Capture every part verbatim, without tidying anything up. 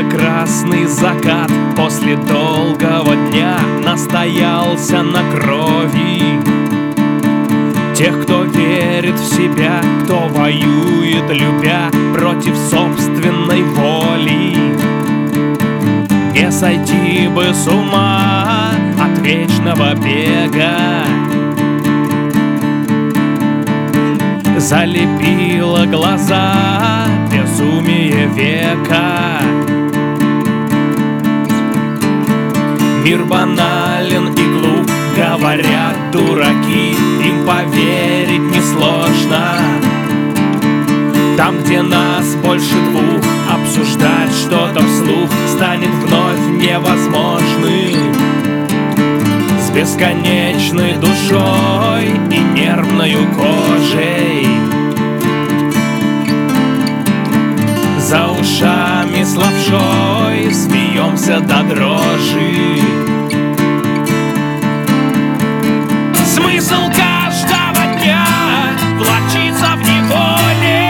ярко-красный закат после долгого дня настоялся на крови тех, кто верит в себя, кто воюет, любя против собственной воли. Не сойти бы с ума от вечного бега, залепило глаза безумие века. Мир банален и глуп, говорят дураки, им поверить несложно. Там, где нас больше двух, обсуждать что-то вслух станет вновь невозможным. С бесконечной душой и нервною кожей, за ушами с лапшой смеемся до дрожи. Смысл каждого дня влачиться в неволе.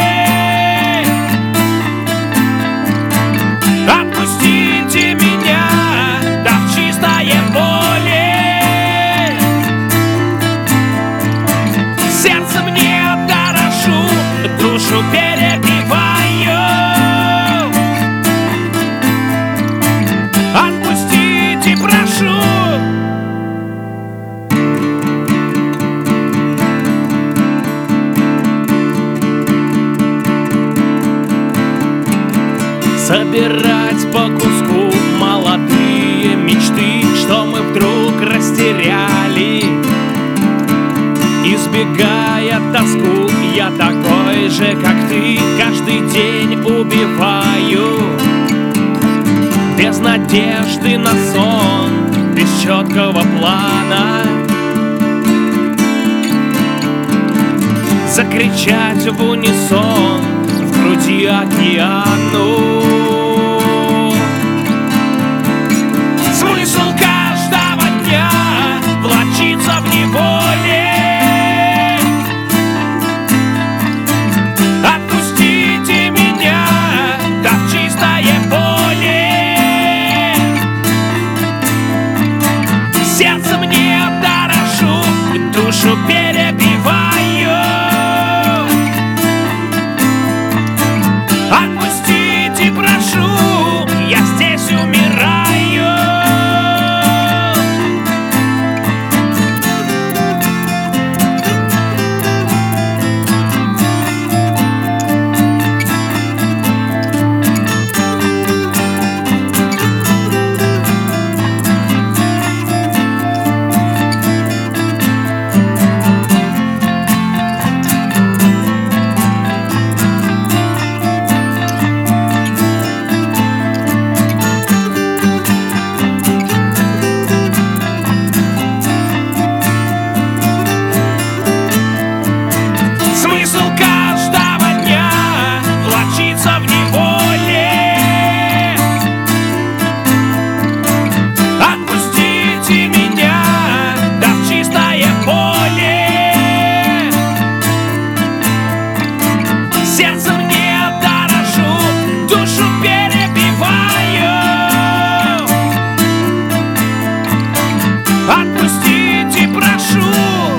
Отпустите меня, да в чистое поле. Сердцем не дорошу, душу перебиваю. Отпустите, прошу. Собирать по куску молодые мечты, что мы вдруг растеряли. Избегая тоску, я такой же, как ты, каждый день убиваю. Без надежды на сон, без четкого плана. Закричать в унисон в груди океану. Смысл каждого дня влачиться в неволе. Отпустите меня, да в чистое поле. Сердцем не дорошу, душу перебиваю. Отпустите, прошу, я здесь умираю. Смысл каждого дня влачиться в неволе. Отпустите меня, да в чистое поле. Сердцем не дорошу, душу перебиваю. Отпустите, прошу.